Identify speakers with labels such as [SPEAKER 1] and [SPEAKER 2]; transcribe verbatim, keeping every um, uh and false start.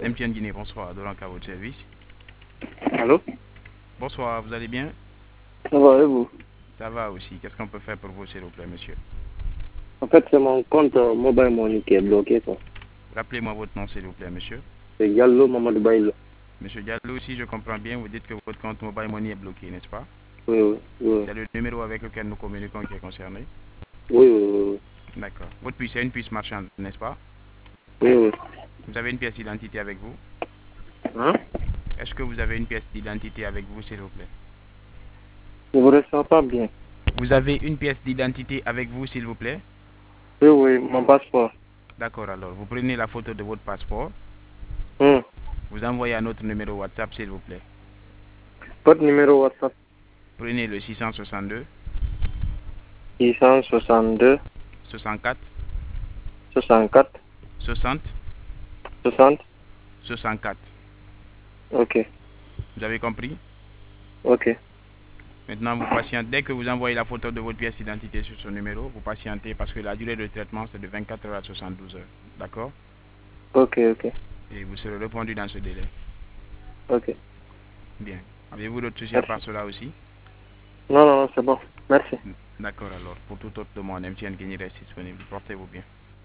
[SPEAKER 1] M T N Guinée, bonsoir, Dolan à votre service.
[SPEAKER 2] Allô?
[SPEAKER 1] Bonsoir, vous allez bien?
[SPEAKER 2] Ça va et vous?
[SPEAKER 1] Ça va aussi. Qu'est-ce qu'on peut faire pour vous, s'il vous plaît, monsieur?
[SPEAKER 2] En fait, c'est mon compte euh, Mobile Money qui est bloqué, quoi.
[SPEAKER 1] Rappelez-moi votre nom, s'il vous plaît, monsieur.
[SPEAKER 2] C'est Yallo Mamadou Baïlo.
[SPEAKER 1] Monsieur Diallo, si je comprends bien, vous dites que votre compte Mobile Money est bloqué, n'est-ce pas?
[SPEAKER 2] Oui, oui, oui.
[SPEAKER 1] C'est le numéro avec lequel nous communiquons qui est concerné.
[SPEAKER 2] Oui, oui,
[SPEAKER 1] D'accord. Votre puce est une puce marchande, n'est-ce pas?
[SPEAKER 2] oui, oui.
[SPEAKER 1] Vous avez une pièce d'identité avec vous?
[SPEAKER 2] Hein?
[SPEAKER 1] Est-ce que vous avez une pièce d'identité avec vous, s'il vous plaît?
[SPEAKER 2] Je vous ressens pas bien.
[SPEAKER 1] Vous avez une pièce d'identité avec vous, s'il vous plaît?
[SPEAKER 2] Oui, oui, mon passeport.
[SPEAKER 1] D'accord, alors. Vous prenez la photo de votre passeport.
[SPEAKER 2] Hum.
[SPEAKER 1] Vous envoyez à notre numéro WhatsApp, s'il vous plaît.
[SPEAKER 2] Votre numéro WhatsApp?
[SPEAKER 1] Prenez le six cent soixante-deux,
[SPEAKER 2] six cent soixante-deux,
[SPEAKER 1] soixante-quatre,
[SPEAKER 2] soixante-quatre,
[SPEAKER 1] soixante,
[SPEAKER 2] soixante.
[SPEAKER 1] soixante-quatre.
[SPEAKER 2] Ok,
[SPEAKER 1] Vous avez compris?
[SPEAKER 2] ok.
[SPEAKER 1] Maintenant, vous patientez. Dès que vous envoyez la photo de votre pièce d'identité sur ce numéro, vous patientez parce que la durée de traitement, c'est de vingt-quatre heures à soixante-douze heures. D'accord?
[SPEAKER 2] Ok, ok.
[SPEAKER 1] Et vous serez répondu dans ce délai.
[SPEAKER 2] Ok.
[SPEAKER 1] Bien. Avez-vous d'autres soucis à part
[SPEAKER 2] Merci.
[SPEAKER 1] cela aussi?
[SPEAKER 2] Non, non, non, c'est bon. Merci.
[SPEAKER 1] D'accord, alors. Pour toute autre demande, M T N Guinée reste disponible. Portez-vous bien.